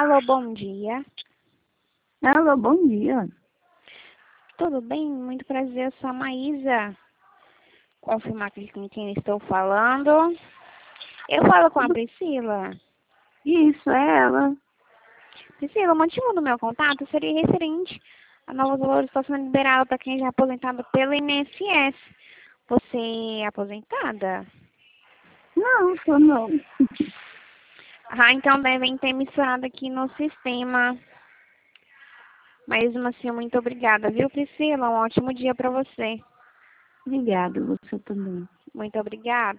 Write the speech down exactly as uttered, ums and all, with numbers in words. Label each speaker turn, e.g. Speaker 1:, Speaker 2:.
Speaker 1: Alô, bom dia.
Speaker 2: Alô, bom dia.
Speaker 1: Tudo bem? Muito prazer, eu sou a Maísa. Confirmar aqui com quem estou falando. Eu falo com a Priscila.
Speaker 2: Isso, é ela.
Speaker 1: Priscila, o motivo do meu contato seria referente a novos valores que estão sendo liberados para quem já é aposentado pelo I N S S. Você é aposentada?
Speaker 2: Não, tô não.
Speaker 1: Ah, então devem ter misturado aqui no sistema. Mas, assim, muito obrigada, viu, Priscila? Um ótimo dia para você.
Speaker 2: Obrigada, você também.
Speaker 1: Muito obrigada.